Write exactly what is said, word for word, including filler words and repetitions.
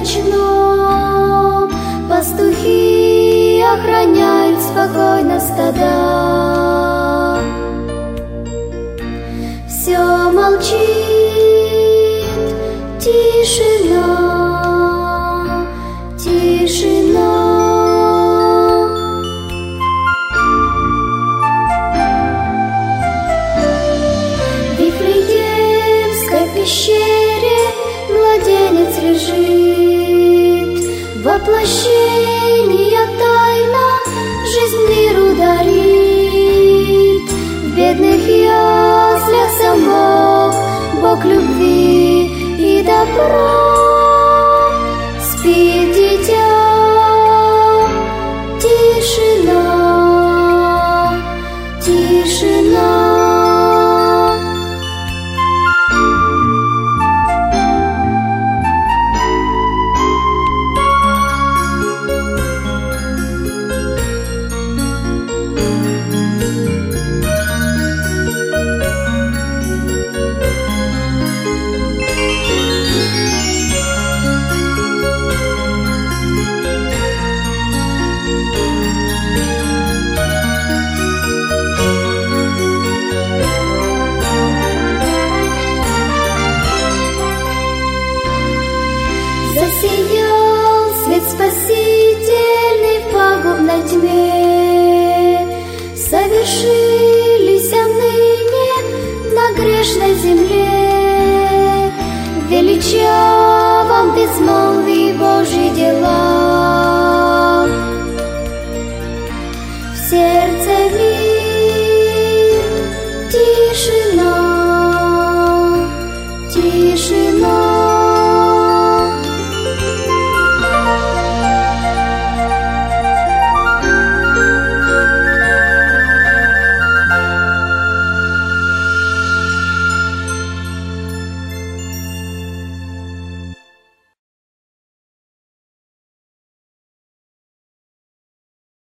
ночном пастухи охраняют спокойно стада. Все молчит, тишина, тишина. В Вифлеемской пещере младенец лежит, воплощение тайна жизнь миру дарит. В бедных яслях сам Бог, Бог любви и добра. Спит дитя, тишина, тишина. Засиял свет спасительный в пагубной тьме. Совершились ныне на грешной земле. В величавом безмолвии Божьи дела.